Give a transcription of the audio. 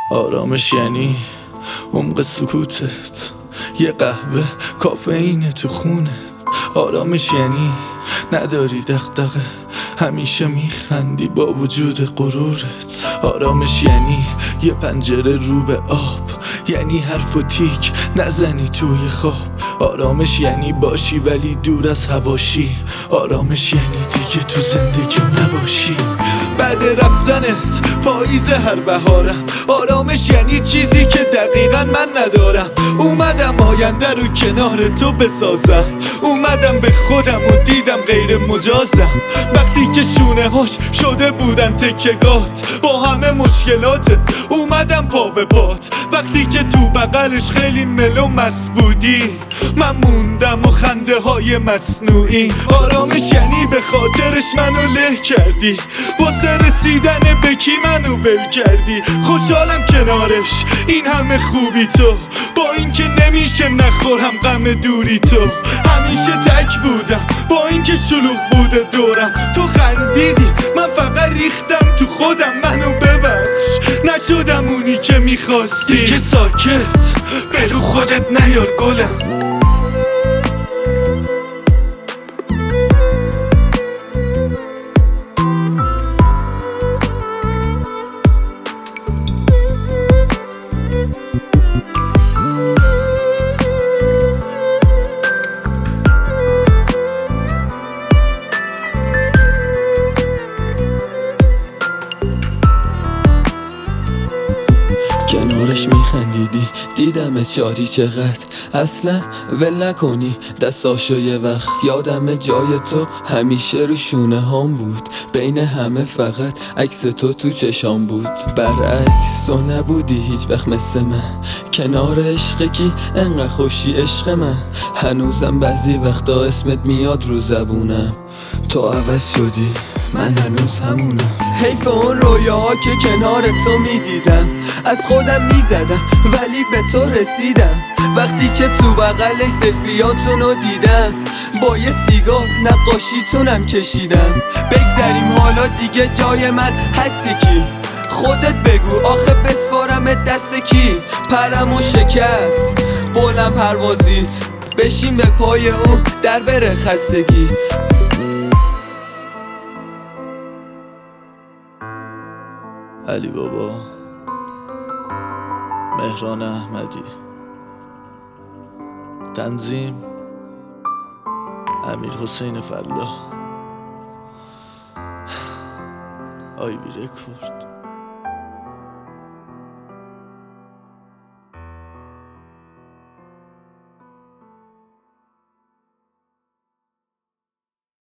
آرامش یعنی عمق سکوتت، یه قهوه کافئین تو خونت. آرامش یعنی نداری دغدغه، همیشه میخندی با وجود غرورت. آرامش یعنی یه پنجره رو به آب، یعنی حرف و تیک نزنی توی خواب. آرامش یعنی باشی ولی دور از هواشی. آرامش یعنی دیگه تو زندگی نباشی. بعد رفتنت پاییز هر بهارم. آرامش یعنی چیزی که دقیقا من ندارم. اومدم آینده رو کنار تو بسازم، اومدم به خودم و دیدم غیر مجازم. وقتی که شونه هاش شده بودن تکگات با همه مشکلاتت، اومدم پا به پات. وقتی که تو بغلش خیلی ملو مست بودی، من موندم و خنده های مصنوعی. آرامش یعنی به خاطرش منو له کردی، واسه رسیدن به کی منو ول کردی. خوشحالم کنارش این همه خوبی تو، با اینکه نمیشه نخورم غم دوری تو. همیشه تک بودم با اینکه شلوغ بوده دورم، تو خندیدی من فقط ریختم تو خودم. منو ببخش نشدم اونی که میخواستی. دیگه ساکت برو خودت نیار گلم. کنارش میخندیدی دیدم چاری چقدر، اصلا ول نکنی دستاشو یه وقت. یادم جای تو همیشه رو شونه هام بود، بین همه فقط عکس تو چشام بود. برعکس تو نبودی هیچ وقت مثل من، کنار عشق کی انقدر خوشی عشق من. هنوزم بعضی وقتا اسمت میاد رو زبونم، تو عوض شدی من هنوز همونم. حیف اون رویاها که کنار تو میدیدم، از خودم میزدم ولی به تو رسیدم. وقتی که تو بغلش سلفیاتونو دیدم، با یه سیگار نقاشیتونم کشیدم. بگذریم حالا دیگه جای من هستی کی؟ خودت بگو آخه بسپارم دست کی؟ پرمو شکست بلند پروازیت، بشین به پای اون در بره خستگیت. علی بابا، مهران احمدی، تنظیم امیر حسین فلاح، آیوی رکورد.